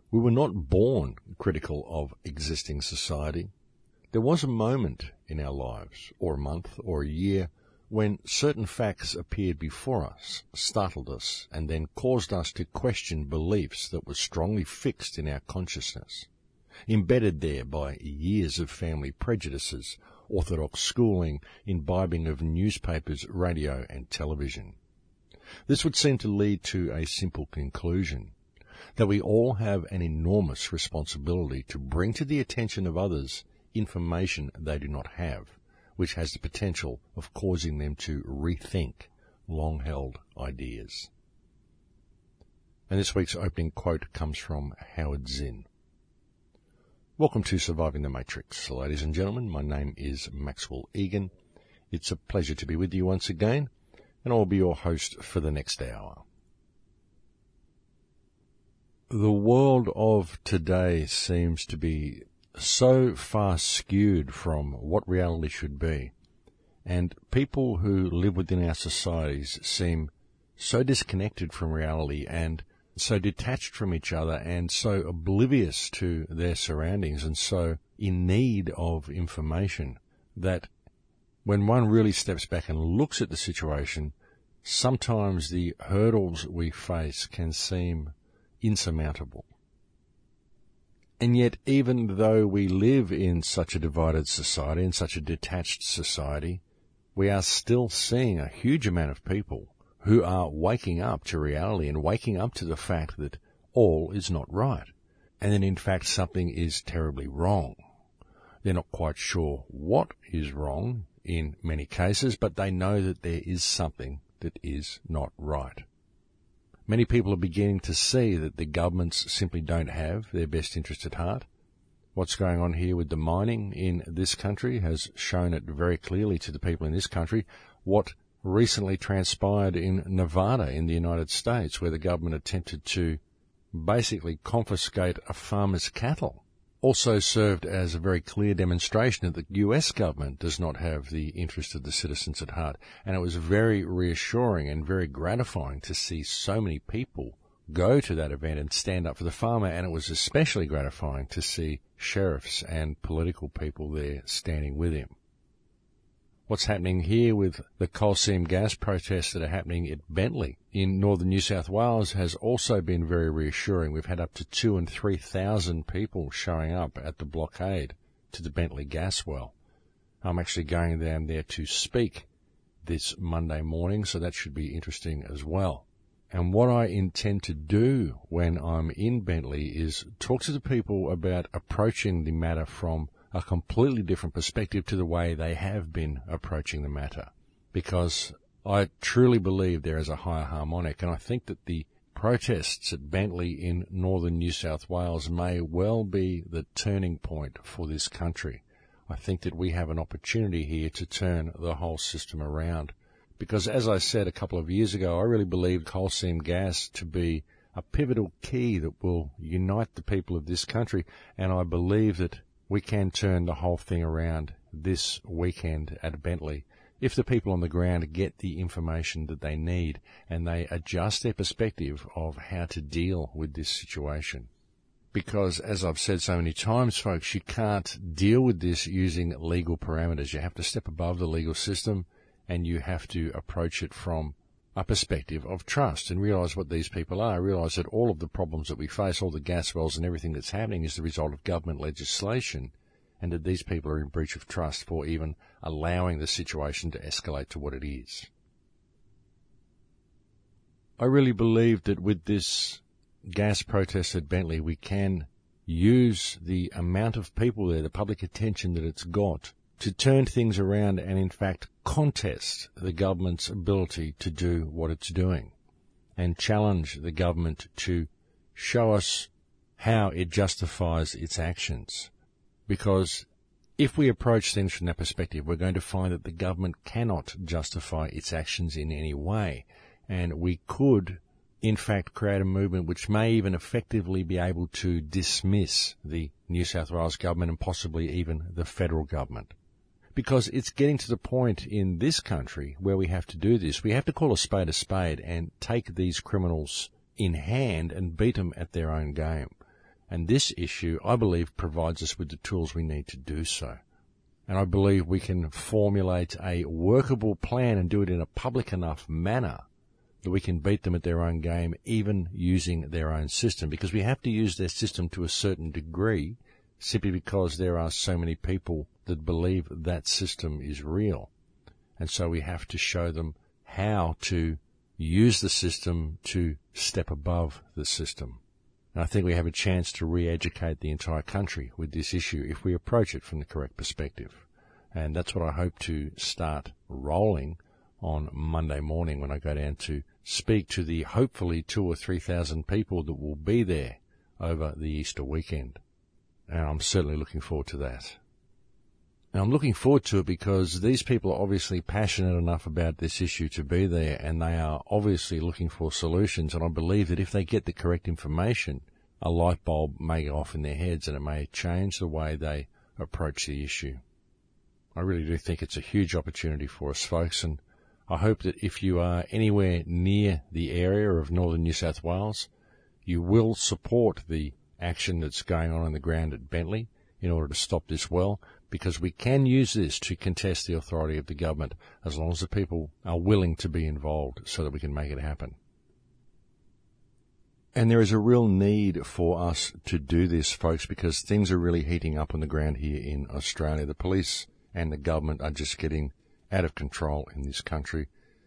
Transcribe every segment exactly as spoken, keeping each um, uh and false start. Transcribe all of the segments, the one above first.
We were not born critical of existing society. There was a moment in our lives, or a month, or a year, when certain facts appeared before us, startled us, and then caused us to question beliefs that were strongly fixed in our consciousness, embedded there by years of family prejudices, orthodox schooling, imbibing of newspapers, radio, and television. This would seem to lead to a simple conclusion, that we all have an enormous responsibility to bring to the attention of others information they do not have, which has the potential of causing them to rethink long-held ideas. And this week's opening quote comes from Howard Zinn. Welcome to Surviving the Matrix. Ladies and gentlemen, my name is Maxwell Egan. It's a pleasure to be with you once again, and I'll be your host for the next hour. The world of today seems to be so far skewed from what reality should be, and people who live within our societies seem so disconnected from reality and so detached from each other and so oblivious to their surroundings and so in need of information that when one really steps back and looks at the situation, sometimes the hurdles we face can seem insurmountable. And yet, even though we live in such a divided society, in such a detached society, we are still seeing a huge amount of people who are waking up to reality and waking up to the fact that all is not right, and that in fact something is terribly wrong. They're not quite sure what is wrong in many cases, but they know that there is something that is not right. Many people are beginning to see that the governments simply don't have their best interest at heart. What's going on here with the mining in this country has shown it very clearly to the people in this country. What recently transpired in Nevada in the United States, where the government attempted to basically confiscate a farmer's cattle, also served as a very clear demonstration that the U S government does not have the interest of the citizens at heart. And it was very reassuring and very gratifying to see so many people go to that event and stand up for the farmer, and it was especially gratifying to see sheriffs and political people there standing with him. What's happening here with the coal seam gas protests that are happening at Bentley in northern New South Wales has also been very reassuring. We've had up to two and three thousand people showing up at the blockade to the Bentley gas well. I'm actually going down there to speak this Monday morning, so that should be interesting as well. And what I intend to do when I'm in Bentley is talk to the people about approaching the matter from a completely different perspective to the way they have been approaching the matter, because I truly believe there is a higher harmonic, and I think that the protests at Bentley in northern New South Wales may well be the turning point for this country. I think that we have an opportunity here to turn the whole system around, because as I said a couple of years ago, I really believe coal seam gas to be a pivotal key that will unite the people of this country, and I believe that we can turn the whole thing around this weekend at Bentley if the people on the ground get the information that they need and they adjust their perspective of how to deal with this situation. Because, as I've said so many times, folks, you can't deal with this using legal parameters. You have to step above the legal system, and you have to approach it from a perspective of trust and realise what these people are, realise that all of the problems that we face, all the gas wells and everything that's happening is the result of government legislation, and that these people are in breach of trust for even allowing the situation to escalate to what it is. I really believe that with this gas protest at Bentley, we can use the amount of people there, the public attention that it's got, to turn things around and, in fact, contest the government's ability to do what it's doing and challenge the government to show us how it justifies its actions. Because if we approach things from that perspective, we're going to find that the government cannot justify its actions in any way, and we could, in fact, create a movement which may even effectively be able to dismiss the New South Wales government and possibly even the federal government. Because it's getting to the point in this country where we have to do this. We have to call a spade a spade and take these criminals in hand and beat them at their own game. And this issue, I believe, provides us with the tools we need to do so. And I believe we can formulate a workable plan and do it in a public enough manner that we can beat them at their own game, even using their own system, because we have to use their system to a certain degree simply because there are so many people that believe that system is real. And so we have to show them how to use the system to step above the system. And I think we have a chance to re-educate the entire country with this issue if we approach it from the correct perspective. And that's what I hope to start rolling on Monday morning when I go down to speak to the hopefully two or three thousand people that will be there over the Easter weekend. And I'm certainly looking forward to that. And I'm looking forward to it because these people are obviously passionate enough about this issue to be there, and they are obviously looking for solutions. And I believe that if they get the correct information, a light bulb may go off in their heads and it may change the way they approach the issue. I really do think it's a huge opportunity for us, folks, and I hope that if you are anywhere near the area of northern New South Wales, you will support the action that's going on on the ground at Bentley in order to stop this well, because we can use this to contest the authority of the government as long as the people are willing to be involved so that we can make it happen. And there is a real need for us to do this, folks, because things are really heating up on the ground here in Australia. The police and the government are just getting out of control in this country,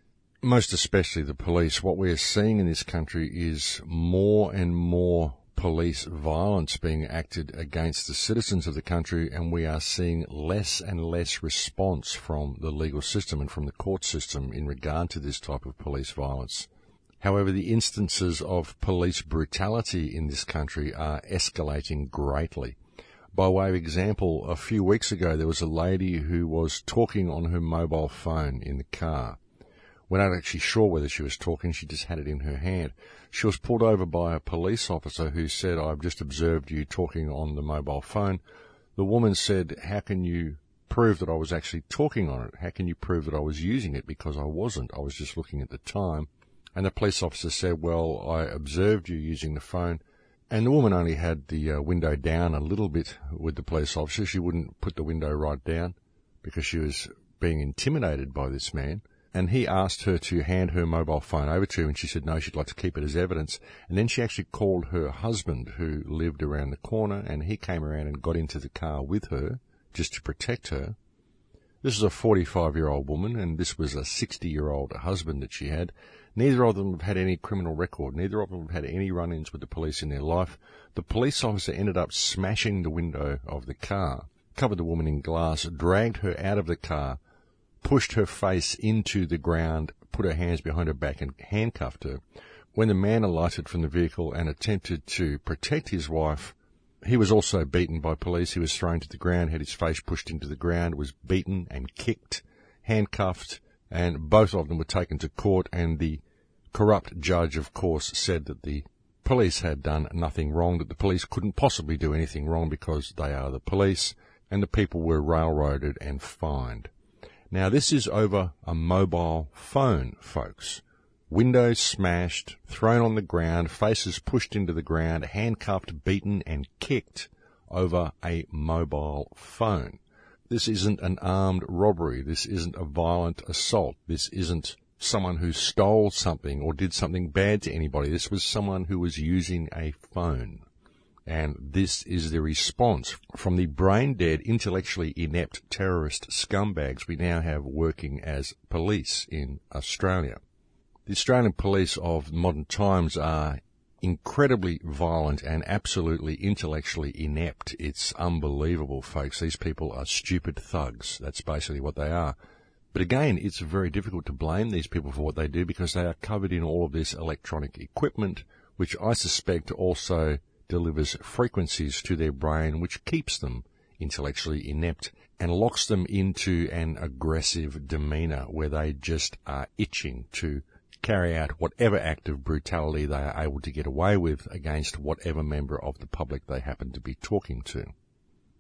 most especially the police. What we're seeing in this country is more and more police violence being acted against the citizens of the country, and we are seeing less and less response from the legal system and from the court system in regard to this type of police violence. However, the instances of police brutality in this country are escalating greatly. By way of example, a few weeks ago there was a lady who was talking on her mobile phone in the car. We're not actually sure whether she was talking, she just had it in her hand. She was pulled over by a police officer who said, "I've just observed you talking on the mobile phone." The woman said, "How can you prove that I was actually talking on it? How can you prove that I was using it? Because I wasn't. I was just looking at the time." And the police officer said, "Well, I observed you using the phone." And the woman only had the uh, window down a little bit with the police officer. She wouldn't put the window right down because she was being intimidated by this man. And he asked her to hand her mobile phone over to him, and she said no, she'd like to keep it as evidence. And then she actually called her husband, who lived around the corner, and he came around and got into the car with her just to protect her. This is a forty-five-year-old woman, and this was a sixty-year-old husband that she had. Neither of them have had any criminal record. Neither of them have had any run-ins with the police in their life. The police officer ended up smashing the window of the car, covered the woman in glass, dragged her out of the car, pushed her face into the ground, put her hands behind her back and handcuffed her. When the man alighted from the vehicle and attempted to protect his wife, he was also beaten by police. He was thrown to the ground, had his face pushed into the ground, was beaten and kicked, handcuffed, and both of them were taken to court, and the corrupt judge, of course, said that the police had done nothing wrong, that the police couldn't possibly do anything wrong because they are the police, and the people were railroaded and fined. Now, this is over a mobile phone, folks. Windows smashed, thrown on the ground, faces pushed into the ground, handcuffed, beaten, and kicked over a mobile phone. This isn't an armed robbery. This isn't a violent assault. This isn't someone who stole something or did something bad to anybody. This was someone who was using a phone. And this is the response from the brain-dead, intellectually inept terrorist scumbags we now have working as police in Australia. The Australian police of modern times are incredibly violent and absolutely intellectually inept. It's unbelievable, folks. These people are stupid thugs. That's basically what they are. But again, it's very difficult to blame these people for what they do because they are covered in all of this electronic equipment, which I suspect also delivers frequencies to their brain, which keeps them intellectually inept and locks them into an aggressive demeanour where they just are itching to carry out whatever act of brutality they are able to get away with against whatever member of the public they happen to be talking to.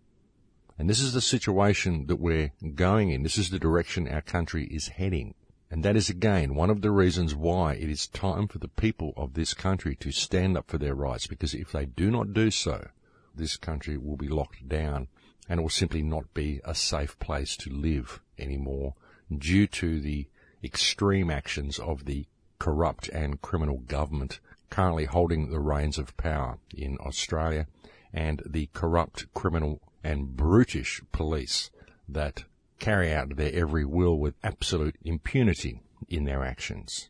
And this is the situation that we're going in. This is the direction our country is heading. And that is, again, one of the reasons why it is time for the people of this country to stand up for their rights, because if they do not do so, this country will be locked down and it will simply not be a safe place to live anymore due to the extreme actions of the corrupt and criminal government currently holding the reins of power in Australia, and the corrupt, criminal and brutish police that carry out their every will with absolute impunity in their actions.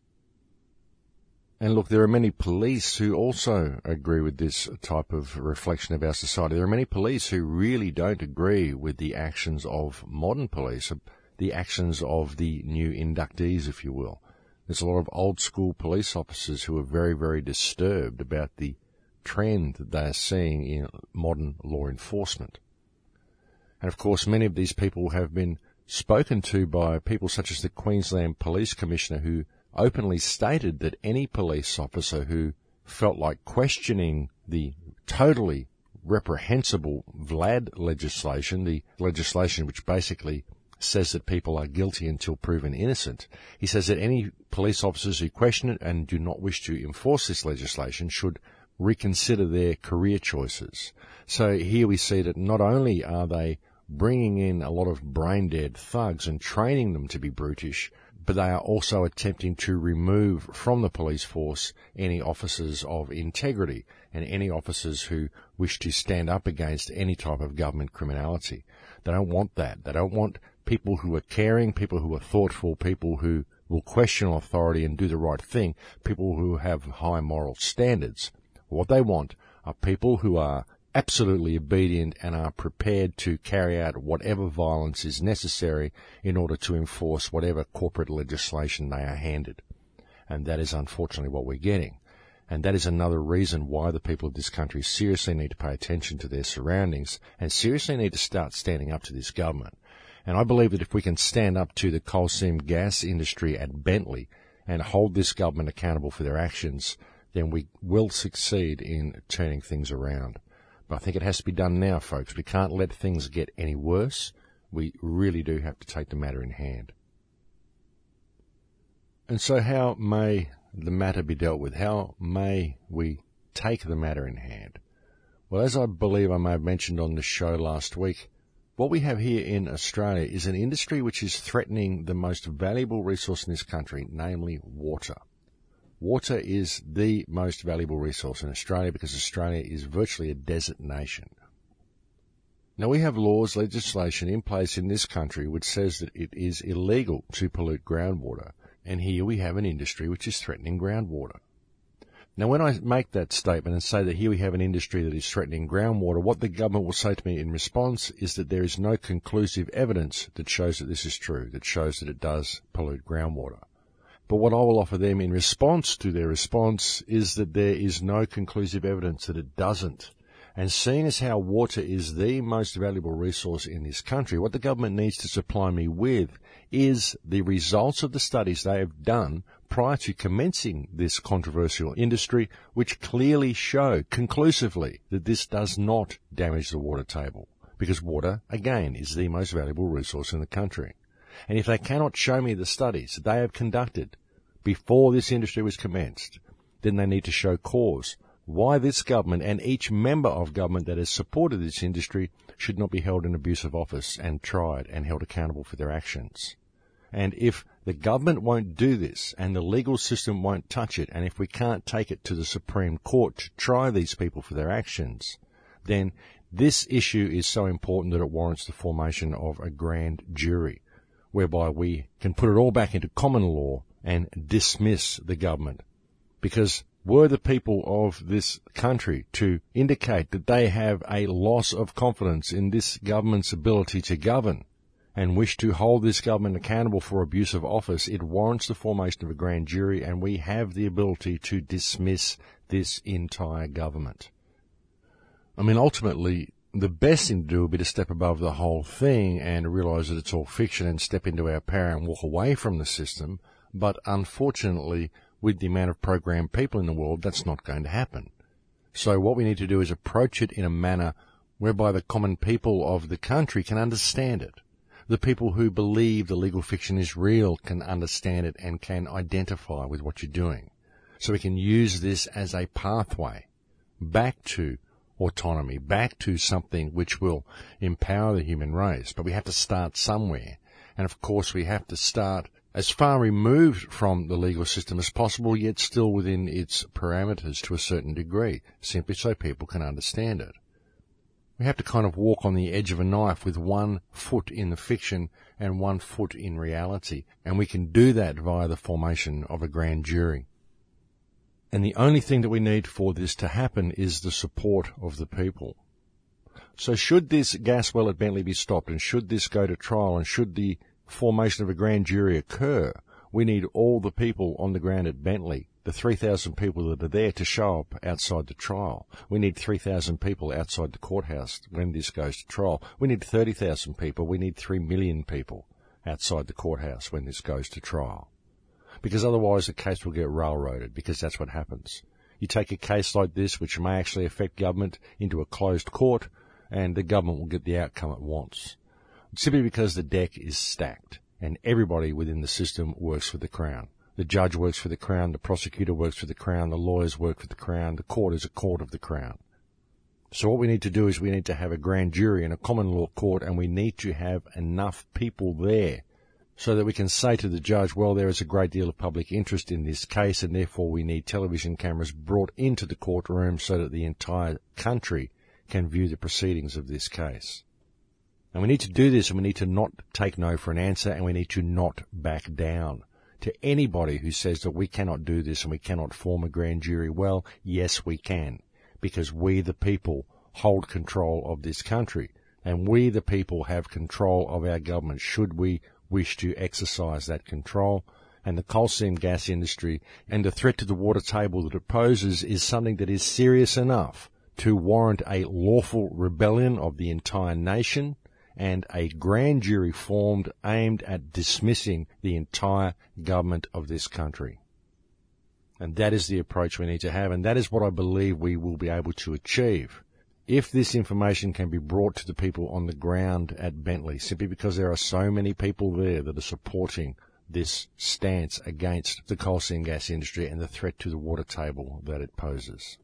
And look, there are many police who also agree with this type of reflection of our society. There are many police who really don't agree with the actions of modern police, the actions of the new inductees, if you will. There's a lot of old school police officers who are very, very disturbed about the trend that they are seeing in modern law enforcement. And of course, many of these people have been spoken to by people such as the Queensland Police Commissioner, who openly stated that any police officer who felt like questioning the totally reprehensible Vlad legislation, the legislation which basically says that people are guilty until proven innocent, he says that any police officers who question it and do not wish to enforce this legislation should reconsider their career choices. So here we see that not only are they bringing in a lot of brain-dead thugs and training them to be brutish, but they are also attempting to remove from the police force any officers of integrity and any officers who wish to stand up against any type of government criminality. They don't want that. They don't want people who are caring, people who are thoughtful, people who will question authority and do the right thing, people who have high moral standards. What they want are people who are absolutely obedient and are prepared to carry out whatever violence is necessary in order to enforce whatever corporate legislation they are handed. And that is unfortunately what we're getting. And that is another reason why the people of this country seriously need to pay attention to their surroundings and seriously need to start standing up to this government. And I believe that if we can stand up to the coal seam gas industry at Bentley and hold this government accountable for their actions, then we will succeed in turning things around. But I think it has to be done now, folks. We can't let things get any worse. We really do have to take the matter in hand. And so how may the matter be dealt with? How may we take the matter in hand? Well, as I believe I may have mentioned on the show last week, what we have here in Australia is an industry which is threatening the most valuable resource in this country, namely water. Water is the most valuable resource in Australia because Australia is virtually a desert nation. Now, we have laws, legislation in place in this country which says that it is illegal to pollute groundwater, and here we have an industry which is threatening groundwater. Now, when I make that statement and say that here we have an industry that is threatening groundwater, what the government will say to me in response is that there is no conclusive evidence that shows that this is true, that shows that it does pollute groundwater. But what I will offer them in response to their response is that there is no conclusive evidence that it doesn't. And seeing as how water is the most valuable resource in this country, what the government needs to supply me with is the results of the studies they have done prior to commencing this controversial industry, which clearly show conclusively that this does not damage the water table, because water, again, is the most valuable resource in the country. And if they cannot show me the studies that they have conducted before this industry was commenced, then they need to show cause why this government and each member of government that has supported this industry should not be held in abuse of office and tried and held accountable for their actions. And if the government won't do this and the legal system won't touch it, and if we can't take it to the Supreme Court to try these people for their actions, then this issue is so important that it warrants the formation of a grand jury, whereby we can put it all back into common law and dismiss the government. Because were the people of this country to indicate that they have a loss of confidence in this government's ability to govern and wish to hold this government accountable for abuse of office, it warrants the formation of a grand jury, and we have the ability to dismiss this entire government. I mean, ultimately, the best thing to do would be to step above the whole thing and realise that it's all fiction and step into our power and walk away from the system. But unfortunately, with the amount of programmed people in the world, that's not going to happen. So what we need to do is approach it in a manner whereby the common people of the country can understand it. the people who believe the legal fiction is real can understand it and can identify with what you're doing. So we can use this as a pathway back to autonomy, back to something which will empower the human race. But we have to start somewhere. And of course we have to start as far removed from the legal system as possible, yet still within its parameters to a certain degree, simply so people can understand it. We have to kind of walk on the edge of a knife with one foot in the fiction and one foot in reality. And we can do that via the formation of a grand jury. And the only thing that we need for this to happen is the support of the people. So should this gas well at Bentley be stopped, and should this go to trial, and should the formation of a grand jury occur, we need all the people on the ground at Bentley, the three thousand people that are there, to show up outside the trial. We need three thousand people outside the courthouse when this goes to trial. We need thirty thousand people. We need three million people outside the courthouse when this goes to trial. Because otherwise the case will get railroaded, because that's what happens. You take a case like this, which may actually affect government, into a closed court, and the government will get the outcome it wants. Simply because the deck is stacked, and everybody within the system works for the Crown. The judge works for the Crown, the prosecutor works for the Crown, the lawyers work for the Crown, the court is a court of the Crown. So what we need to do is we need to have a grand jury in a common law court, and we need to have enough people there so that we can say to the judge, well, there is a great deal of public interest in this case, and therefore we need television cameras brought into the courtroom so that the entire country can view the proceedings of this case. And we need to do this, and we need to not take no for an answer, and we need to not back down. To anybody who says that we cannot do this and we cannot form a grand jury, well, yes, we can, because we, the people, hold control of this country, and we, the people, have control of our government, should we wish to exercise that control. And the coal seam gas industry and the threat to the water table that it poses is something that is serious enough to warrant a lawful rebellion of the entire nation and a grand jury formed aimed at dismissing the entire government of this country. And that is the approach we need to have, and that is what I believe we will be able to achieve if this information can be brought to the people on the ground at Bentley, simply because there are so many people there that are supporting this stance against the coal seam gas industry and the threat to the water table that it poses.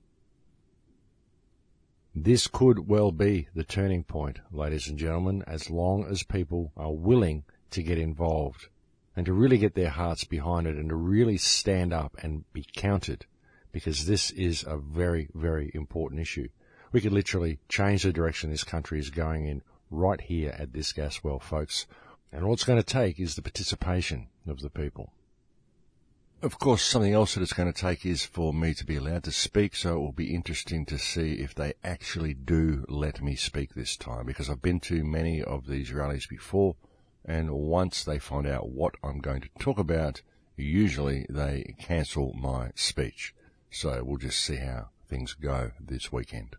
This could well be the turning point, ladies and gentlemen, as long as people are willing to get involved and to really get their hearts behind it and to really stand up and be counted, because this is a very, very important issue. We could literally change the direction this country is going in right here at this gas well, folks. And all it's going to take is the participation of the people. Of course, something else that it's going to take is for me to be allowed to speak, so it will be interesting to see if they actually do let me speak this time, because I've been to many of these rallies before, and once they find out what I'm going to talk about, usually they cancel my speech. So we'll just see how things go this weekend.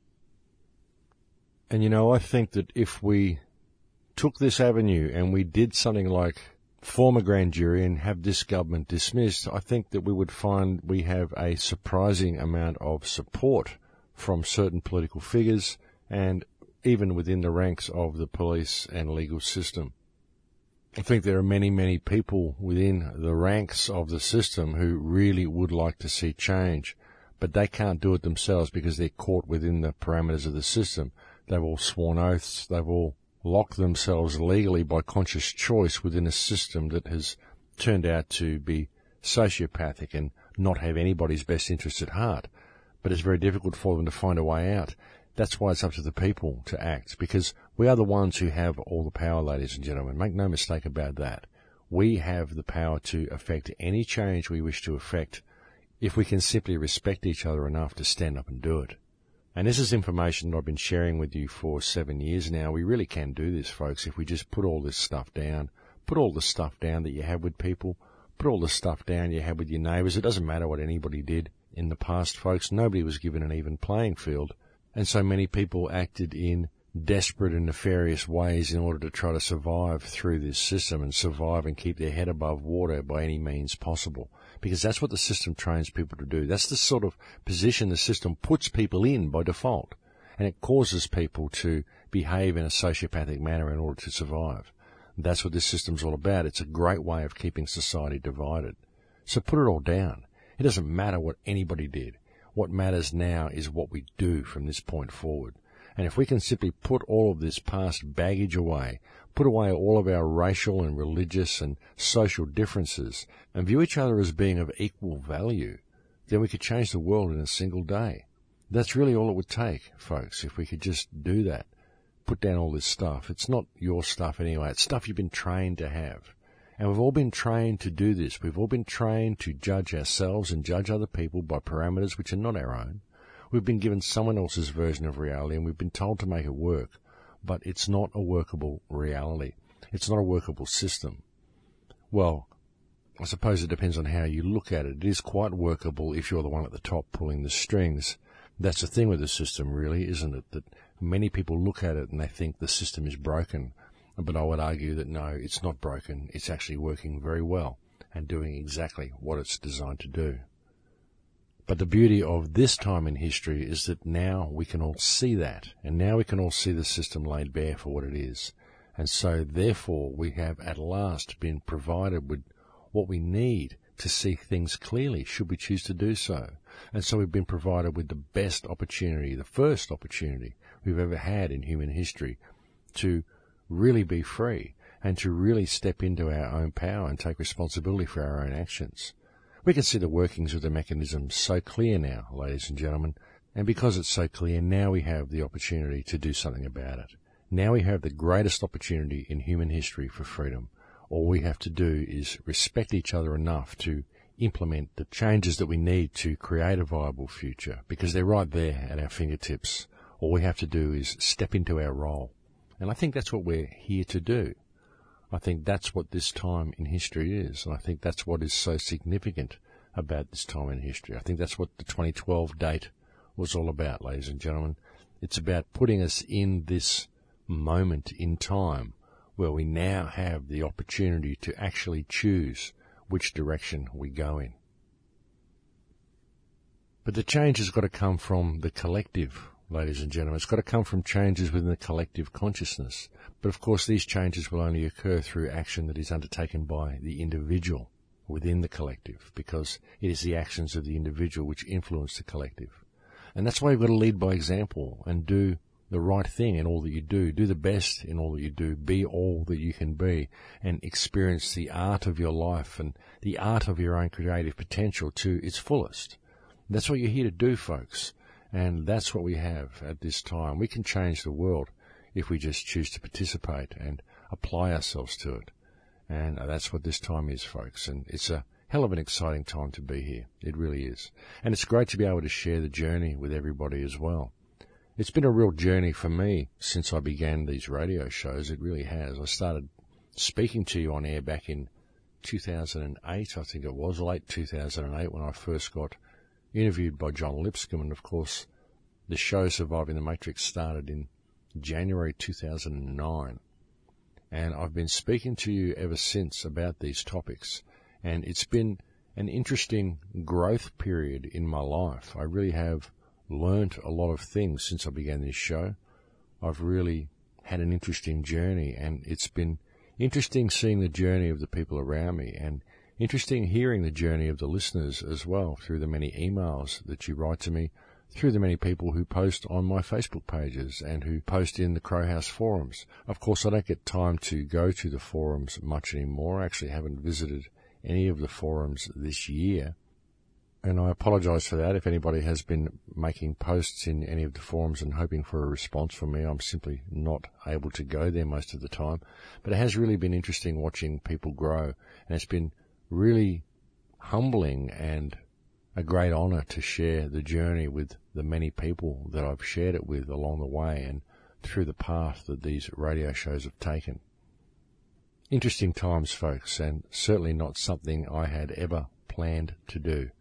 And you know, I think that if we took this avenue and we did something like form a grand jury and have this government dismissed, I think that we would find we have a surprising amount of support from certain political figures and even within the ranks of the police and legal system. I think there are many, many people within the ranks of the system who really would like to see change, but they can't do it themselves because they're caught within the parameters of the system. They've all sworn oaths, they've all lock themselves legally by conscious choice within a system that has turned out to be sociopathic and not have anybody's best interests at heart. But it's very difficult for them to find a way out. That's why it's up to the people to act, because we are the ones who have all the power, ladies and gentlemen. Make no mistake about that. We have the power to affect any change we wish to affect if we can simply respect each other enough to stand up and do it. And this is information that I've been sharing with you for seven years now. We really can do this, folks, if we just put all this stuff down. Put all the stuff down that you have with people. Put all the stuff down you have with your neighbours. It doesn't matter what anybody did in the past, folks. Nobody was given an even playing field. And so many people acted in desperate and nefarious ways in order to try to survive through this system and survive and keep their head above water by any means possible. Because that's what the system trains people to do. That's the sort of position the system puts people in by default. And it causes people to behave in a sociopathic manner in order to survive. That's what this system's all about. It's a great way of keeping society divided. So put it all down. It doesn't matter what anybody did. What matters now is what we do from this point forward. And if we can simply put all of this past baggage away, put away all of our racial and religious and social differences, and view each other as being of equal value, then we could change the world in a single day. That's really all it would take, folks, if we could just do that. Put down all this stuff. It's not your stuff anyway. It's stuff you've been trained to have. And we've all been trained to do this. We've all been trained to judge ourselves and judge other people by parameters which are not our own. We've been given someone else's version of reality and we've been told to make it work. But it's not a workable reality. It's not a workable system. Well, I suppose it depends on how you look at it. It is quite workable if you're the one at the top pulling the strings. That's the thing with the system, really, isn't it? That many people look at it and they think the system is broken. But I would argue that no, it's not broken. It's actually working very well and doing exactly what it's designed to do. But the beauty of this time in history is that now we can all see that, and now we can all see the system laid bare for what it is. And so, therefore, we have at last been provided with what we need to see things clearly, should we choose to do so. And so we've been provided with the best opportunity, the first opportunity we've ever had in human history to really be free and to really step into our own power and take responsibility for our own actions. We can see the workings of the mechanism so clear now, ladies and gentlemen, and because it's so clear, now we have the opportunity to do something about it. Now we have the greatest opportunity in human history for freedom. All we have to do is respect each other enough to implement the changes that we need to create a viable future, because they're right there at our fingertips. All we have to do is step into our role. And I think that's what we're here to do. I think that's what this time in history is. And I think that's what is so significant about this time in history. I think that's what the twenty twelve date was all about, ladies and gentlemen. It's about putting us in this moment in time where we now have the opportunity to actually choose which direction we go in. But the change has got to come from the collective, ladies and gentlemen. It's got to come from changes within the collective consciousness. But of course these changes will only occur through action that is undertaken by the individual within the collective, because it is the actions of the individual which influence the collective. And that's why you've got to lead by example and do the right thing in all that you do. Do the best in all that you do. Be all that you can be and experience the art of your life and the art of your own creative potential to its fullest. That's what you're here to do, folks. And that's what we have at this time. We can change the world if we just choose to participate and apply ourselves to it. And that's what this time is, folks. And it's a hell of an exciting time to be here. It really is. And it's great to be able to share the journey with everybody as well. It's been a real journey for me since I began these radio shows. It really has. I started speaking to you on air back in two thousand eight, I think it was, late two thousand eight, when I first got interviewed by John Lipscomb. And, of course, the show Surviving the Matrix started in January two thousand nine. And I've been speaking to you ever since about these topics. And it's been an interesting growth period in my life. I really have learnt a lot of things since I began this show. I've really had an interesting journey, and it's been interesting seeing the journey of the people around me, and interesting hearing the journey of the listeners as well through the many emails that you write to me, through the many people who post on my Facebook pages and who post in the Crowhouse forums. Of course, I don't get time to go to the forums much anymore. I actually haven't visited any of the forums this year. And I apologise for that. If anybody has been making posts in any of the forums and hoping for a response from me, I'm simply not able to go there most of the time. But it has really been interesting watching people grow. And it's been really humbling and a great honour to share the journey with the many people that I've shared it with along the way and through the path that these radio shows have taken. Interesting times, folks, and certainly not something I had ever planned to do.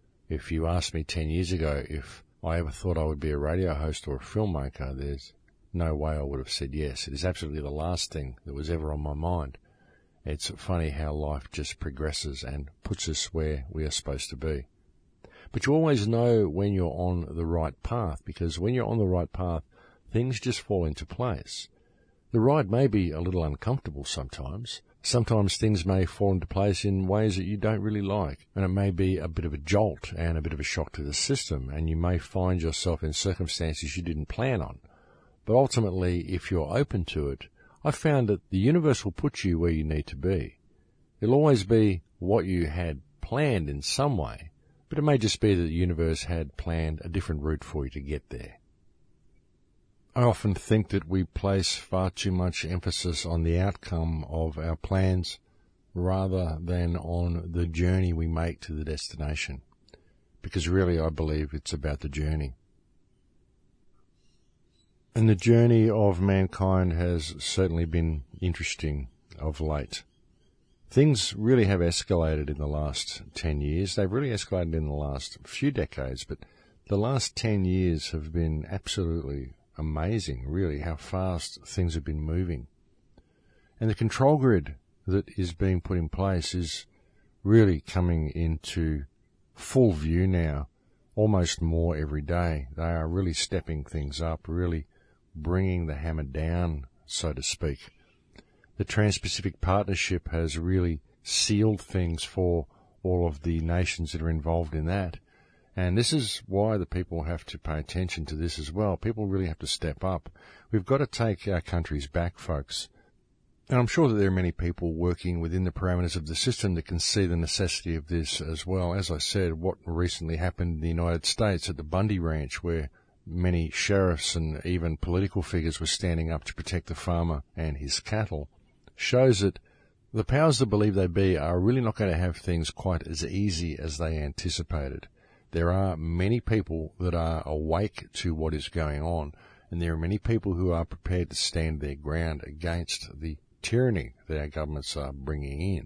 If you asked me ten years ago if I ever thought I would be a radio host or a filmmaker, there's no way I would have said yes. It is absolutely the last thing that was ever on my mind. It's funny how life just progresses and puts us where we are supposed to be. But you always know when you're on the right path, because when you're on the right path, things just fall into place. The ride may be a little uncomfortable sometimes. Sometimes things may fall into place in ways that you don't really like, and it may be a bit of a jolt and a bit of a shock to the system, and you may find yourself in circumstances you didn't plan on. But ultimately, if you're open to it, I've found that the universe will put you where you need to be. It'll always be what you had planned in some way, but it may just be that the universe had planned a different route for you to get there. I often think that we place far too much emphasis on the outcome of our plans rather than on the journey we make to the destination, because really I believe it's about the journey. And the journey of mankind has certainly been interesting of late. Things really have escalated in the last ten years. They've really escalated in the last few decades, but the last ten years have been absolutely amazing, really, how fast things have been moving. And the control grid that is being put in place is really coming into full view now, almost more every day. They are really stepping things up, really bringing the hammer down, so to speak. The Trans-Pacific Partnership has really sealed things for all of the nations that are involved in that. And this is why the people have to pay attention to this as well. People really have to step up. We've got to take our countries back, folks. And I'm sure that there are many people working within the parameters of the system that can see the necessity of this as well. As I said, what recently happened in the United States at the Bundy Ranch, where many sheriffs and even political figures were standing up to protect the farmer and his cattle, shows that the powers that believe they be are really not going to have things quite as easy as they anticipated. There are many people that are awake to what is going on, and there are many people who are prepared to stand their ground against the tyranny that our governments are bringing in.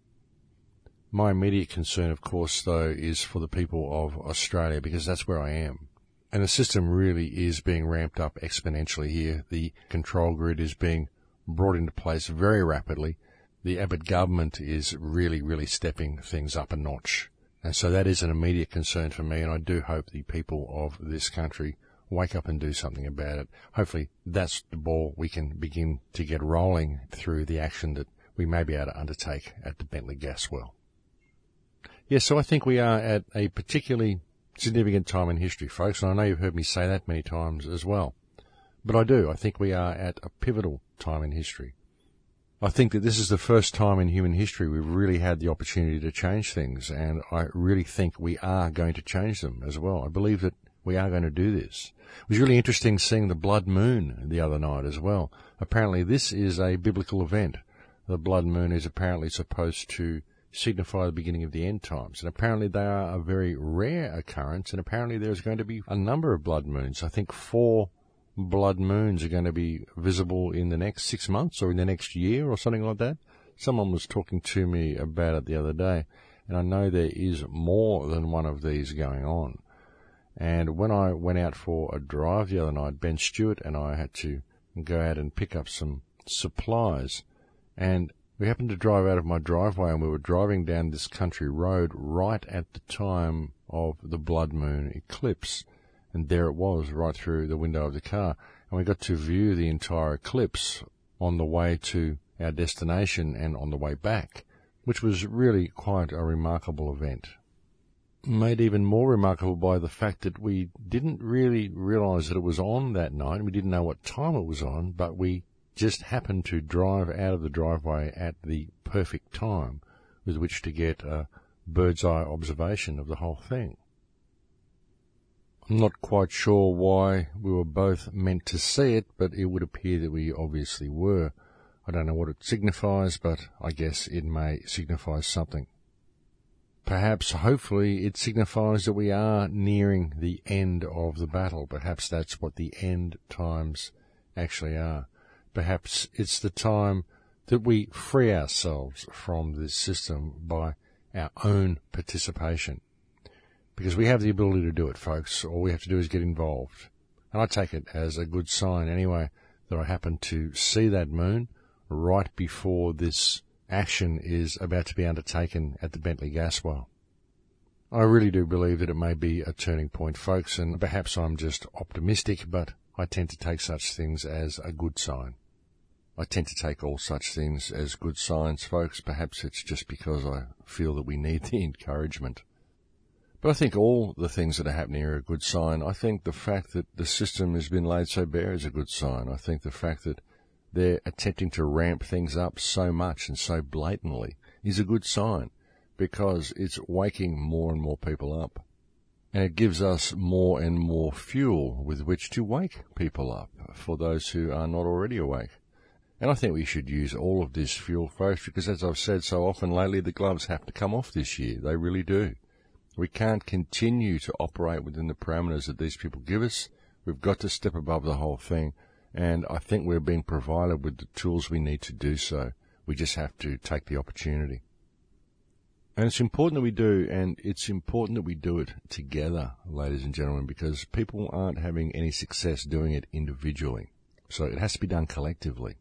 My immediate concern, of course, though, is for the people of Australia, because that's where I am. And the system really is being ramped up exponentially here. The control grid is being brought into place very rapidly. The Abbott government is really, really stepping things up a notch. And so that is an immediate concern for me, and I do hope the people of this country wake up and do something about it. Hopefully that's the ball we can begin to get rolling through the action that we may be able to undertake at the Bentley gas well. Yes, so I think we are at a particularly significant time in history, folks, and I know you've heard me say that many times as well. But I do. I think we are at a pivotal time in history. I think that this is the first time in human history we've really had the opportunity to change things, and I really think we are going to change them as well. I believe that we are going to do this. It was really interesting seeing the blood moon the other night as well. Apparently this is a biblical event. The blood moon is apparently supposed to signify the beginning of the end times, and apparently they are a very rare occurrence, and apparently there's going to be a number of blood moons. I think four blood moons are going to be visible in the next six months or in the next year or something like that. Someone was talking to me about it the other day, and I know there is more than one of these going on. And when I went out for a drive the other night, Ben Stewart and I had to go out and pick up some supplies, and we happened to drive out of my driveway, and we were driving down this country road right at the time of the blood moon eclipse. And there it was, right through the window of the car. And we got to view the entire eclipse on the way to our destination and on the way back, which was really quite a remarkable event. Made even more remarkable by the fact that we didn't really realize that it was on that night. We didn't know what time it was on, but we just happened to drive out of the driveway at the perfect time with which to get a bird's eye observation of the whole thing. I'm not quite sure why we were both meant to see it, but it would appear that we obviously were. I don't know what it signifies, but I guess it may signify something. Perhaps, hopefully, it signifies that we are nearing the end of the battle. Perhaps that's what the end times actually are. Perhaps it's the time that we free ourselves from this system by our own participation. Because we have the ability to do it, folks. All we have to do is get involved. And I take it as a good sign, anyway, that I happen to see that moon right before this action is about to be undertaken at the Bentley gas well. I really do believe that it may be a turning point, folks, and perhaps I'm just optimistic, but I tend to take such things as a good sign. I tend to take all such things as good signs, folks. Perhaps it's just because I feel that we need the encouragement. But I think all the things that are happening are a good sign. I think the fact that the system has been laid so bare is a good sign. I think the fact that they're attempting to ramp things up so much and so blatantly is a good sign, because it's waking more and more people up. And it gives us more and more fuel with which to wake people up for those who are not already awake. And I think we should use all of this fuel, folks, because as I've said so often lately, the gloves have to come off this year. They really do. We can't continue to operate within the parameters that these people give us. We've got to step above the whole thing. And I think we're being provided with the tools we need to do so. We just have to take the opportunity. And it's important that we do, and it's important that we do it together, ladies and gentlemen, because people aren't having any success doing it individually. So it has to be done collectively.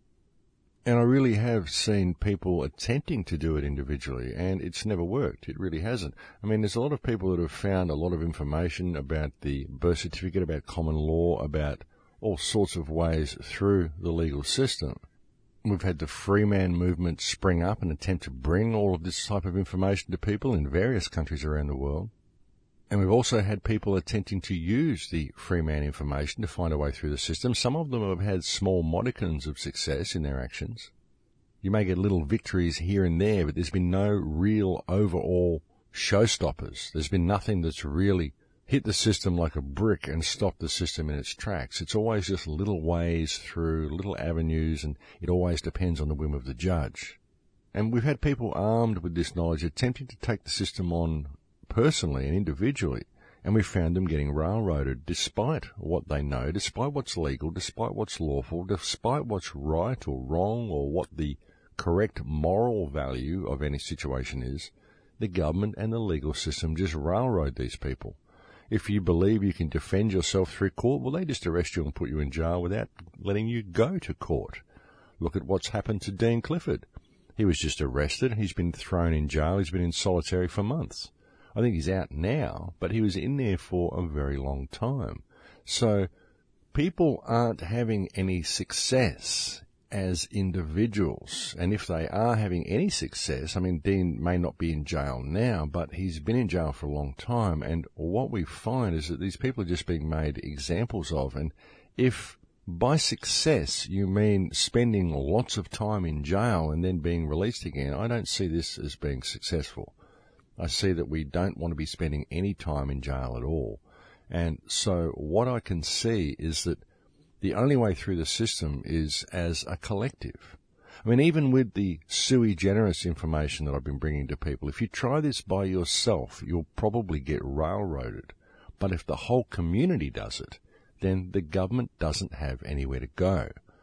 And I really have seen people attempting to do it individually, and it's never worked. It really hasn't. I mean, there's a lot of people that have found a lot of information about the birth certificate, about common law, about all sorts of ways through the legal system. We've had the free man movement spring up and attempt to bring all of this type of information to people in various countries around the world. And we've also had people attempting to use the free man information to find a way through the system. Some of them have had small modicums of success in their actions. You may get little victories here and there, but there's been no real overall showstoppers. There's been nothing that's really hit the system like a brick and stopped the system in its tracks. It's always just little ways through, little avenues, and it always depends on the whim of the judge. And we've had people armed with this knowledge attempting to take the system on personally and individually, and we found them getting railroaded despite what they know, despite what's legal, despite what's lawful, despite what's right or wrong or what the correct moral value of any situation is. The government and the legal system just railroad these people. If you believe you can defend yourself through court, well, they just arrest you and put you in jail without letting you go to court. Look at what's happened to Dean Clifford. He was just arrested. He's been thrown in jail. He's been in solitary for months. I think he's out now, but he was in there for a very long time. So people aren't having any success as individuals. And if they are having any success, I mean, Dean may not be in jail now, but he's been in jail for a long time. And what we find is that these people are just being made examples of. And if by success you mean spending lots of time in jail and then being released again, I don't see this as being successful. I see that we don't want to be spending any time in jail at all. And so what I can see is that the only way through the system is as a collective. I mean, even with the sui generis information that I've been bringing to people, if you try this by yourself, you'll probably get railroaded. But if the whole community does it, then the government doesn't have anywhere to go.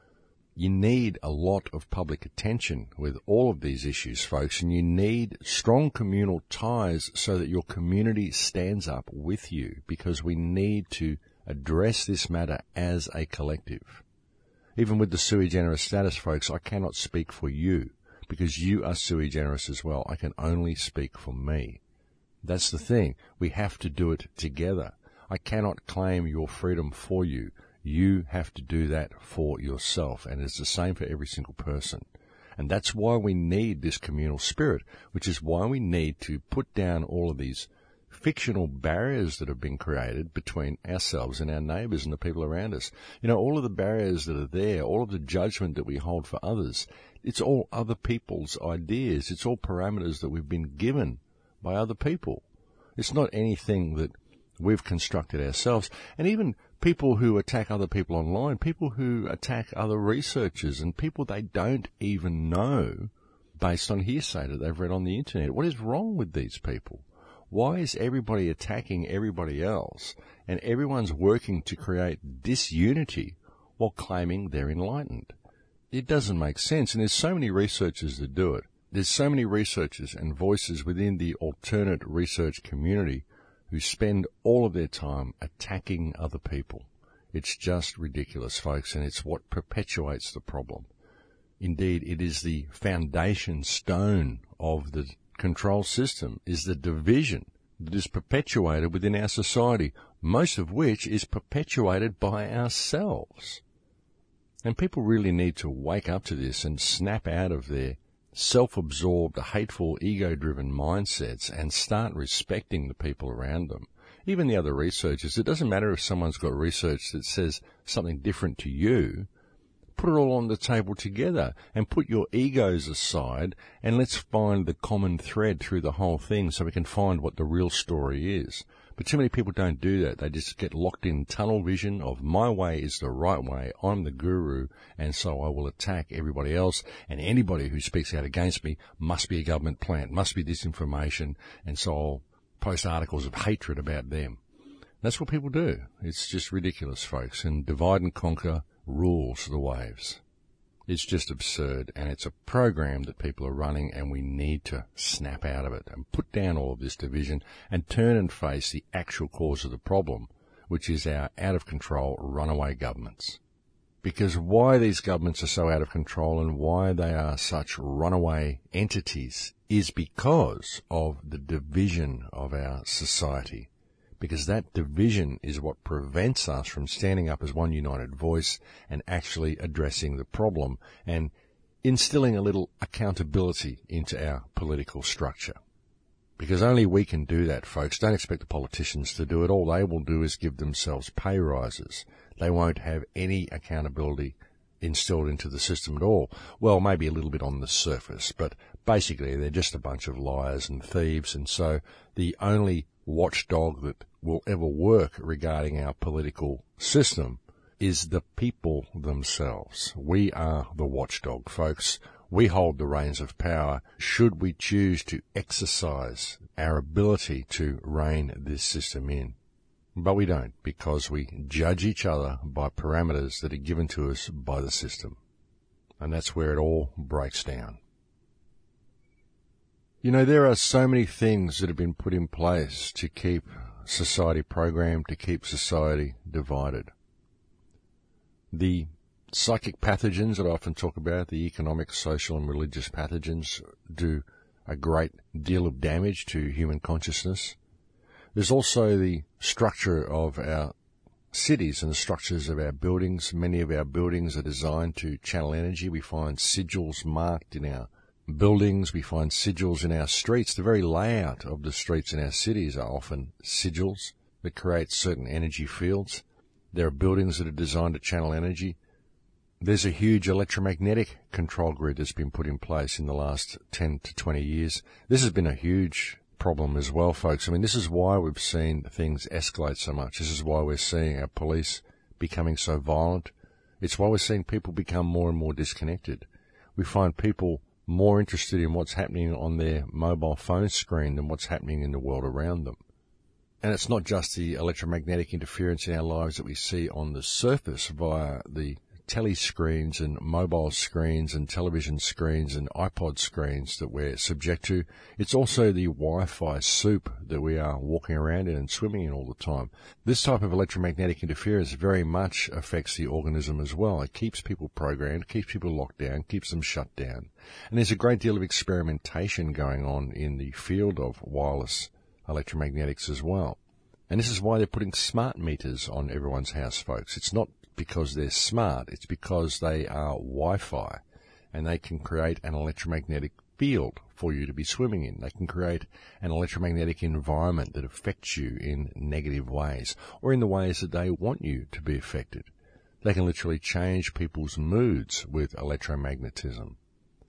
You need a lot of public attention with all of these issues, folks, and you need strong communal ties so that your community stands up with you, because we need to address this matter as a collective. Even with the sui generis status, folks, I cannot speak for you, because you are sui generis as well. I can only speak for me. That's the thing. We have to do it together. I cannot claim your freedom for you. You have to do that for yourself, and it's the same for every single person. And that's why we need this communal spirit, which is why we need to put down all of these fictional barriers that have been created between ourselves and our neighbours and the people around us. You know, all of the barriers that are there, all of the judgment that we hold for others, it's all other people's ideas. It's all parameters that we've been given by other people. It's not anything that we've constructed ourselves. And even people who attack other people online, people who attack other researchers and people they don't even know based on hearsay that they've read on the internet. What is wrong with these people? Why is everybody attacking everybody else and everyone's working to create disunity while claiming they're enlightened? It doesn't make sense, and there's so many researchers that do it. There's so many researchers and voices within the alternate research community who spend all of their time attacking other people. It's just ridiculous, folks, and it's what perpetuates the problem. Indeed, it is the foundation stone of the control system, is the division that is perpetuated within our society, most of which is perpetuated by ourselves. And people really need to wake up to this and snap out of their self-absorbed, hateful, ego-driven mindsets and start respecting the people around them. Even the other researchers, it doesn't matter if someone's got research that says something different to you. Put it all on the table together and put your egos aside, and let's find the common thread through the whole thing so we can find what the real story is. But too many people don't do that. They just get locked in tunnel vision of my way is the right way, I'm the guru, and so I will attack everybody else, and anybody who speaks out against me must be a government plant, must be disinformation, and so I'll post articles of hatred about them. That's what people do. It's just ridiculous, folks, and divide and conquer rules the waves. It's just absurd, and it's a program that people are running, and we need to snap out of it and put down all of this division and turn and face the actual cause of the problem, which is our out-of-control runaway governments. Because why these governments are so out of control and why they are such runaway entities is because of the division of our society. Because that division is what prevents us from standing up as one united voice and actually addressing the problem and instilling a little accountability into our political structure. Because only we can do that, folks. Don't expect the politicians to do it. All they will do is give themselves pay rises. They won't have any accountability instilled into the system at all. Well, maybe a little bit on the surface, but basically they're just a bunch of liars and thieves, and so the only watchdog that will ever work regarding our political system is the people themselves. We are the watchdog, folks. We hold the reins of power should we choose to exercise our ability to rein this system in. But we don't, because we judge each other by parameters that are given to us by the system. And that's where it all breaks down. You know, there are so many things that have been put in place to keep society programmed, to keep society divided. The psychic pathogens that I often talk about, the economic, social and religious pathogens, do a great deal of damage to human consciousness. There's also the structure of our cities and the structures of our buildings. Many of our buildings are designed to channel energy. We find sigils marked in our buildings. We find sigils in our streets. The very layout of the streets in our cities are often sigils that create certain energy fields. There are buildings that are designed to channel energy. There's a huge electromagnetic control grid that's been put in place in the last ten to twenty years. This has been a huge problem as well, folks. I mean, this is why we've seen things escalate so much. This is why we're seeing our police becoming so violent. It's why we're seeing people become more and more disconnected. We find people more interested in what's happening on their mobile phone screen than what's happening in the world around them. And it's not just the electromagnetic interference in our lives that we see on the surface via the telly screens and mobile screens and television screens and iPod screens that we're subject to. It's also the Wi-Fi soup that we are walking around in and swimming in all the time. This type of electromagnetic interference very much affects the organism as well. It keeps people programmed, keeps people locked down, keeps them shut down. And there's a great deal of experimentation going on in the field of wireless electromagnetics as well. And this is why they're putting smart meters on everyone's house, folks. It's not because they're smart, it's because they are Wi-Fi, and they can create an electromagnetic field for you to be swimming in. They can create an electromagnetic environment that affects you in negative ways, or in the ways that they want you to be affected. They can literally change people's moods with electromagnetism.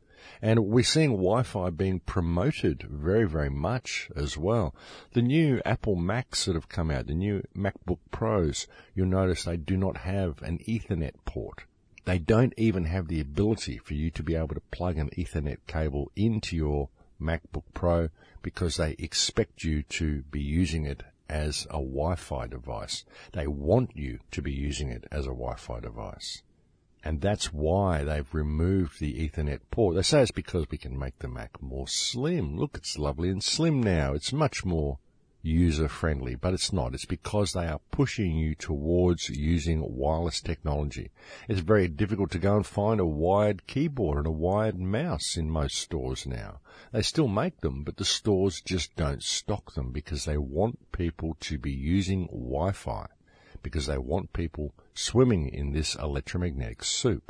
And we're seeing Wi-Fi being promoted very, very much as well. The new Apple Macs that have come out, the new MacBook Pros, you'll notice they do not have an Ethernet port. They don't even have the ability for you to be able to plug an Ethernet cable into your MacBook Pro because they expect you to be using it as a Wi-Fi device. They want you to be using it as a Wi-Fi device. And that's why they've removed the Ethernet port. They say it's because we can make the Mac more slim. Look, it's lovely and slim now. It's much more user-friendly, but it's not. It's because they are pushing you towards using wireless technology. It's very difficult to go and find a wired keyboard and a wired mouse in most stores now. They still make them, but the stores just don't stock them because they want people to be using Wi-Fi, because they want people swimming in this electromagnetic soup.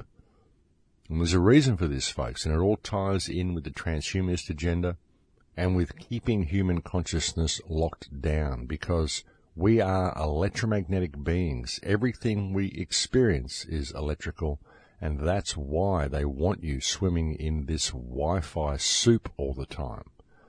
And there's a reason for this, folks, and it all ties in with the transhumanist agenda and with keeping human consciousness locked down, because we are electromagnetic beings. Everything we experience is electrical, and that's why they want you swimming in this Wi-Fi soup all the time.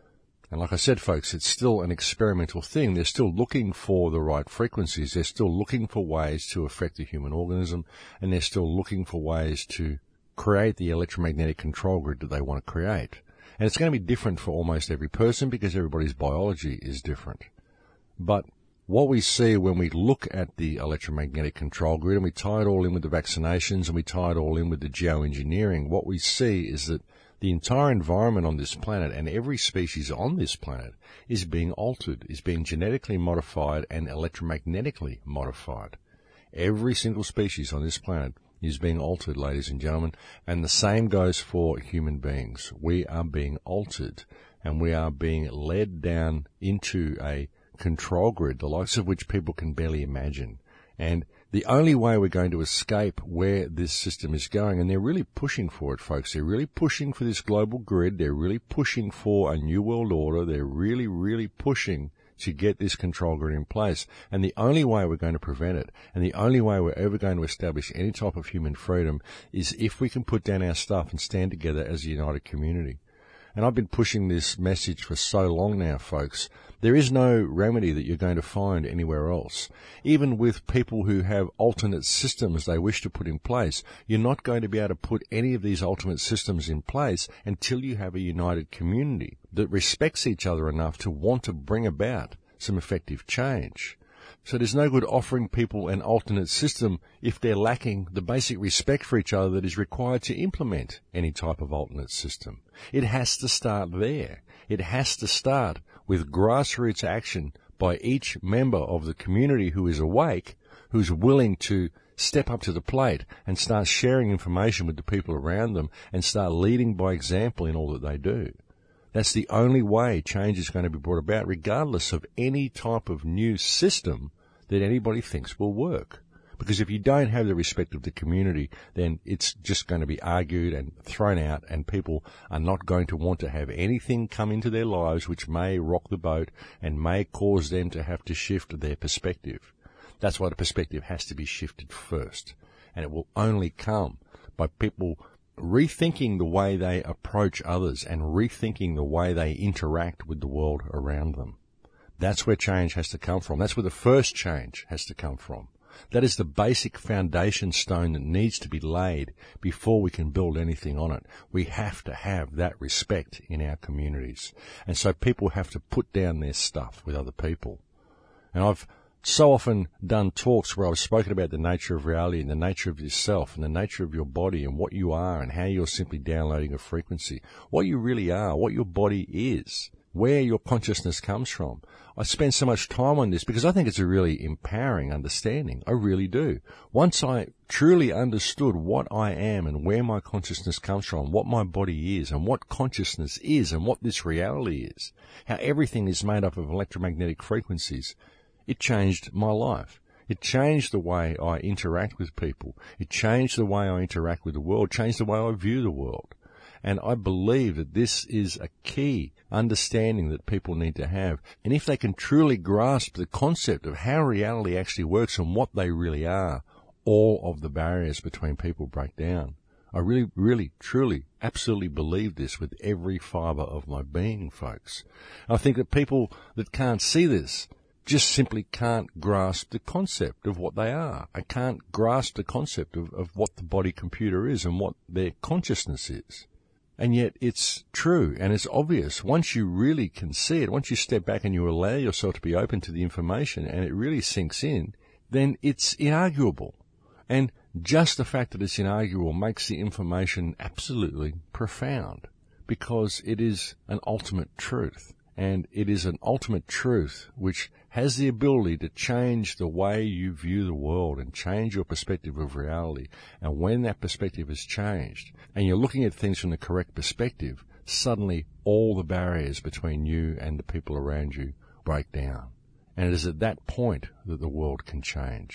And like I said, folks, it's still an experimental thing. They're still looking for the right frequencies. They're still looking for ways to affect the human organism, and they're still looking for ways to create the electromagnetic control grid that they want to create. And it's going to be different for almost every person because everybody's biology is different. But what we see when we look at the electromagnetic control grid and we tie it all in with the vaccinations and we tie it all in with the geoengineering, what we see is that the entire environment on this planet and every species on this planet is being altered, is being genetically modified and electromagnetically modified. Every single species on this planet is being altered, ladies and gentlemen, and the same goes for human beings. We are being altered, and we are being led down into a control grid, the likes of which people can barely imagine. And the only way we're going to escape where this system is going, and they're really pushing for it, folks, they're really pushing for this global grid, they're really pushing for a new world order, they're really, really pushing to get this control grid in place. And the only way we're going to prevent it, and the only way we're ever going to establish any type of human freedom, is if we can put down our stuff and stand together as a united community. And I've been pushing this message for so long now, folks. There is no remedy that you're going to find anywhere else. Even with people who have alternate systems they wish to put in place, you're not going to be able to put any of these alternate systems in place until you have a united community that respects each other enough to want to bring about some effective change. So there's no good offering people an alternate system if they're lacking the basic respect for each other that is required to implement any type of alternate system. It has to start there. It has to start with grassroots action by each member of the community who is awake, who's willing to step up to the plate and start sharing information with the people around them and start leading by example in all that they do. That's the only way change is going to be brought about, regardless of any type of new system that anybody thinks will work. Because if you don't have the respect of the community, then it's just going to be argued and thrown out, and people are not going to want to have anything come into their lives which may rock the boat and may cause them to have to shift their perspective. That's why the perspective has to be shifted first. And it will only come by people rethinking the way they approach others and rethinking the way they interact with the world around them. That's where change has to come from. That's where the first change has to come from. That is the basic foundation stone that needs to be laid before we can build anything on it. We have to have that respect in our communities. And so people have to put down their stuff with other people. And I've so often done talks where I've spoken about the nature of reality and the nature of yourself and the nature of your body and what you are and how you're simply downloading a frequency, what you really are, what your body is, where your consciousness comes from. I spend so much time on this because I think it's a really empowering understanding. I really do. Once I truly understood what I am and where my consciousness comes from, what my body is and what consciousness is and what this reality is, how everything is made up of electromagnetic frequencies, it changed my life. It changed the way I interact with people. It changed the way I interact with the world, changed the way I view the world. And I believe that this is a key understanding that people need to have. And if they can truly grasp the concept of how reality actually works and what they really are, all of the barriers between people break down. I really, really, truly, absolutely believe this with every fibre of my being, folks. I think that people that can't see this just simply can't grasp the concept of what they are. I can't grasp the concept of, of what the body computer is and what their consciousness is. And yet it's true and it's obvious. Once you really can see it, once you step back and you allow yourself to be open to the information and it really sinks in, then it's inarguable. And just the fact that it's inarguable makes the information absolutely profound because it is an ultimate truth. And it is an ultimate truth which has the ability to change the way you view the world and change your perspective of reality. And when that perspective is changed and you're looking at things from the correct perspective, suddenly all the barriers between you and the people around you break down. And it is at that point that the world can change.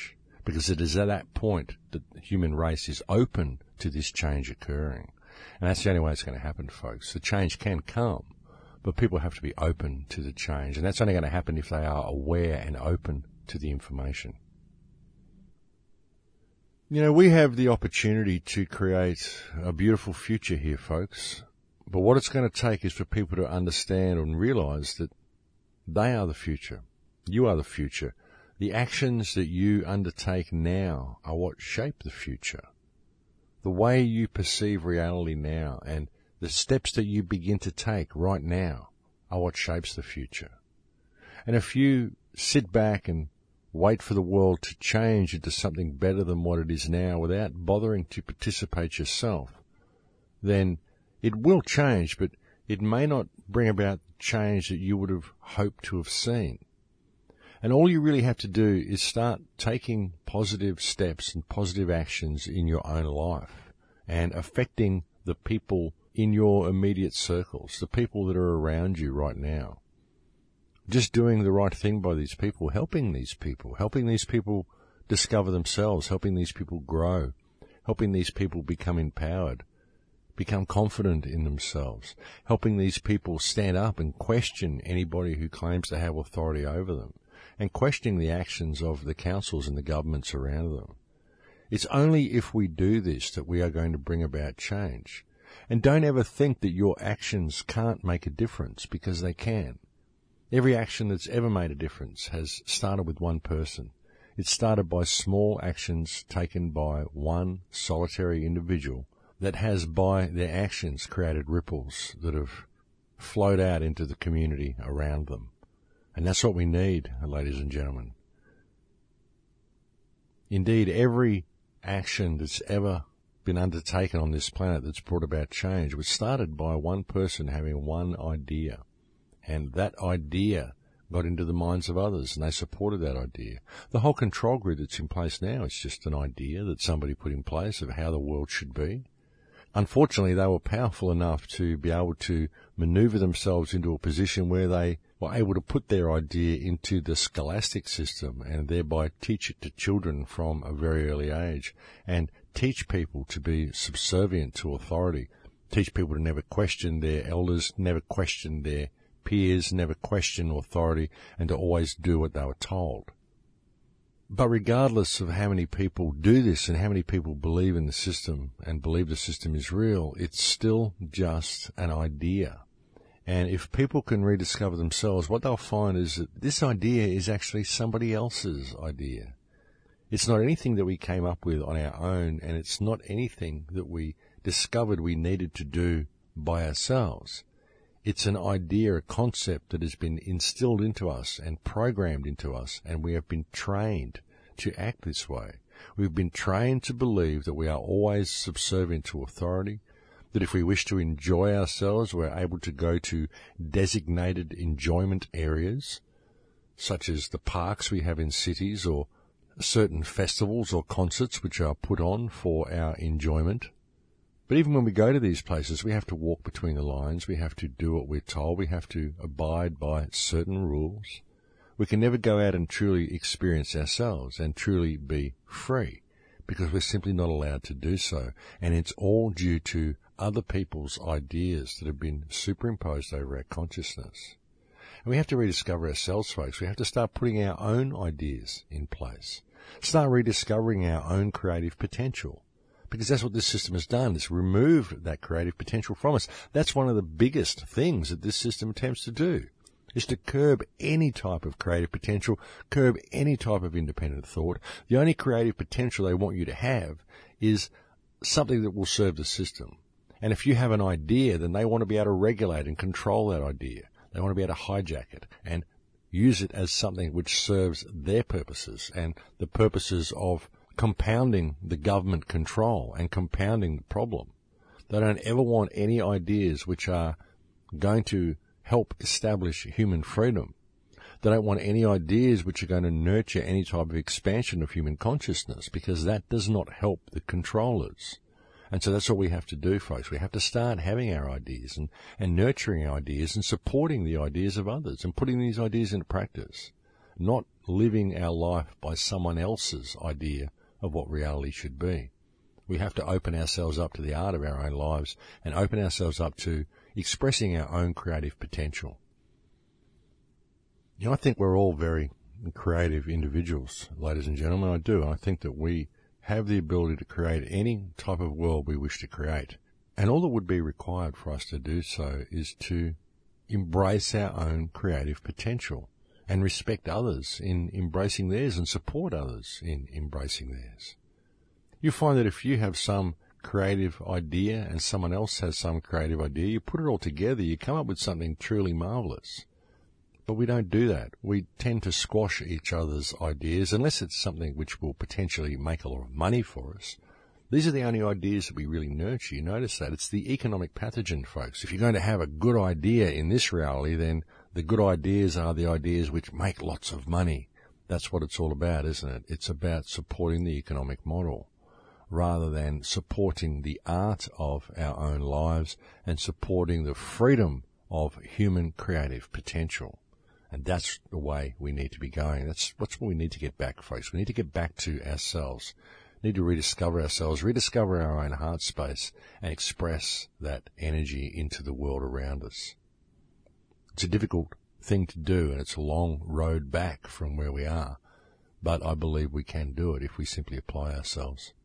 because it is at that point that the human race is open to this change occurring. And that's the only way it's going to happen, folks. The change can come, but people have to be open to the change. And that's only going to happen if they are aware and open to the information. You know, we have the opportunity to create a beautiful future here, folks. But what it's going to take is for people to understand and realize that they are the future. You are the future. The actions that you undertake now are what shape the future. The way you perceive reality now and the steps that you begin to take right now are what shapes the future. And if you sit back and wait for the world to change into something better than what it is now without bothering to participate yourself, then it will change, but it may not bring about change that you would have hoped to have seen. And all you really have to do is start taking positive steps and positive actions in your own life and affecting the people in your immediate circles, the people that are around you right now. Just doing the right thing by these people, helping these people, helping these people discover themselves, helping these people grow, helping these people become empowered, become confident in themselves, helping these people stand up and question anybody who claims to have authority over them, and questioning the actions of the councils and the governments around them. It's only if we do this that we are going to bring about change. And don't ever think that your actions can't make a difference, because they can. Every action that's ever made a difference has started with one person. It started by small actions taken by one solitary individual that has, by their actions, created ripples that have flowed out into the community around them. And that's what we need, ladies and gentlemen. Indeed, every action that's ever been undertaken on this planet that's brought about change was started by one person having one idea. And that idea got into the minds of others, and they supported that idea. The whole control grid that's in place now is just an idea that somebody put in place of how the world should be. Unfortunately, they were powerful enough to be able to maneuver themselves into a position where they were able to put their idea into the scholastic system and thereby teach it to children from a very early age and teach people to be subservient to authority, teach people to never question their elders, never question their peers, never question authority, and to always do what they were told. But regardless of how many people do this and how many people believe in the system and believe the system is real, it's still just an idea. And if people can rediscover themselves, what they'll find is that this idea is actually somebody else's idea. It's not anything that we came up with on our own, and it's not anything that we discovered we needed to do by ourselves. It's an idea, a concept that has been instilled into us and programmed into us, and we have been trained to act this way. We've been trained to believe that we are always subservient to authority, that if we wish to enjoy ourselves, we're able to go to designated enjoyment areas, such as the parks we have in cities or certain festivals or concerts which are put on for our enjoyment. But even when we go to these places, we have to walk between the lines. We have to do what we're told. We have to abide by certain rules. We can never go out and truly experience ourselves and truly be free because we're simply not allowed to do so. And it's all due to other people's ideas that have been superimposed over our consciousness. And we have to rediscover ourselves, folks. We have to start putting our own ideas in place. Start rediscovering our own creative potential. Because that's what this system has done, is removed that creative potential from us. That's one of the biggest things that this system attempts to do, is to curb any type of creative potential, curb any type of independent thought. The only creative potential they want you to have is something that will serve the system. And if you have an idea, then they want to be able to regulate and control that idea. They want to be able to hijack it and use it as something which serves their purposes and the purposes of compounding the government control and compounding the problem. They don't ever want any ideas which are going to help establish human freedom. They don't want any ideas which are going to nurture any type of expansion of human consciousness, because that does not help the controllers. And so that's what we have to do, folks. We have to start having our ideas and, and nurturing our ideas and supporting the ideas of others and putting these ideas into practice. not living our life by someone else's idea of what reality should be. We have to open ourselves up to the art of our own lives and open ourselves up to expressing our own creative potential. You know, I think we're all very creative individuals, ladies and gentlemen. I do. I think that we have the ability to create any type of world we wish to create. And all that would be required for us to do so is to embrace our own creative potential and respect others in embracing theirs and support others in embracing theirs. You find that if you have some creative idea and someone else has some creative idea, you put it all together, you come up with something truly marvelous. But we don't do that. We tend to squash each other's ideas unless it's something which will potentially make a lot of money for us. These are the only ideas that we really nurture. You notice that. It's the economic pathogen, folks. If you're going to have a good idea in this reality, then the good ideas are the ideas which make lots of money. That's what it's all about, isn't it? It's about supporting the economic model rather than supporting the art of our own lives and supporting the freedom of human creative potential. And that's the way we need to be going. That's what's what we need to get back, folks. We need to get back to ourselves. We need to rediscover ourselves, rediscover our own heart space, and express that energy into the world around us. It's a difficult thing to do, and it's a long road back from where we are. But I believe we can do it if we simply apply ourselves.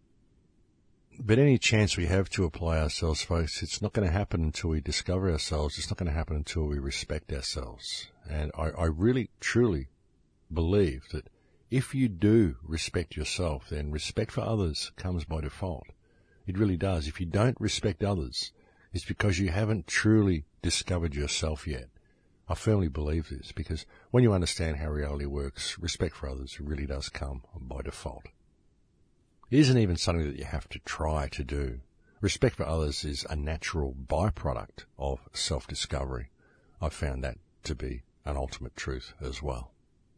But any chance we have to apply ourselves, folks, it's not going to happen until we discover ourselves. It's not going to happen until we respect ourselves. And I, I really, truly believe that if you do respect yourself, then respect for others comes by default. It really does. If you don't respect others, it's because you haven't truly discovered yourself yet. I firmly believe this, because when you understand how reality works, respect for others really does come by default. It isn't even something that you have to try to do. Respect for others is a natural byproduct of self-discovery. I've found that to be an ultimate truth as well.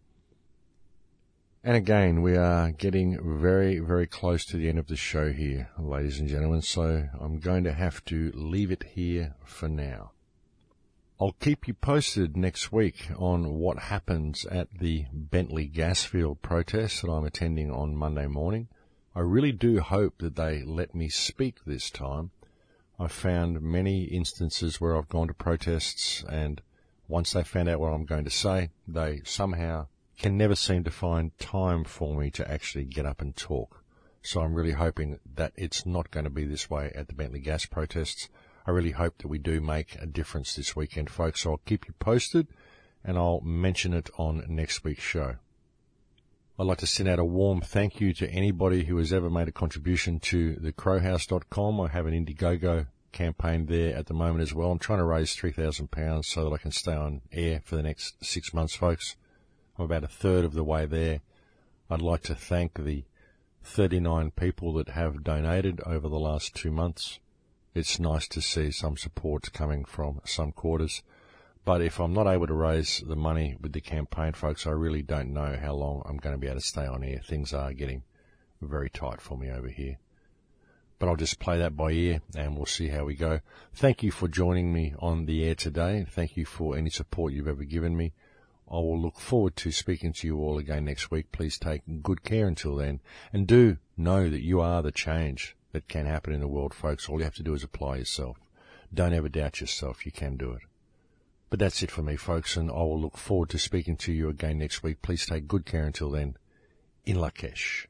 And again, we are getting very, very close to the end of the show here, ladies and gentlemen, so I'm going to have to leave it here for now. I'll keep you posted next week on what happens at the Bentley Gasfield protest that I'm attending on Monday morning. I really do hope that they let me speak this time. I've found many instances where I've gone to protests, and once they found out what I'm going to say, they somehow can never seem to find time for me to actually get up and talk. So I'm really hoping that it's not going to be this way at the Bentley Gas protests. I really hope that we do make a difference this weekend, folks. So I'll keep you posted, and I'll mention it on next week's show. I'd like to send out a warm thank you to anybody who has ever made a contribution to the crow house dot com. I have an Indiegogo campaign there at the moment as well. I'm trying to raise three thousand pounds so that I can stay on air for the next six months, folks. I'm about a third of the way there. I'd like to thank the thirty-nine people that have donated over the last two months. It's nice to see some support coming from some quarters. But if I'm not able to raise the money with the campaign, folks, I really don't know how long I'm going to be able to stay on air. Things are getting very tight for me over here. But I'll just play that by ear, and we'll see how we go. Thank you for joining me on the air today. Thank you for any support you've ever given me. I will look forward to speaking to you all again next week. Please take good care until then. And do know that you are the change that can happen in the world, folks. All you have to do is apply yourself. Don't ever doubt yourself. You can do it. But that's it for me, folks, and I will look forward to speaking to you again next week. Please take good care until then. In Lakesh.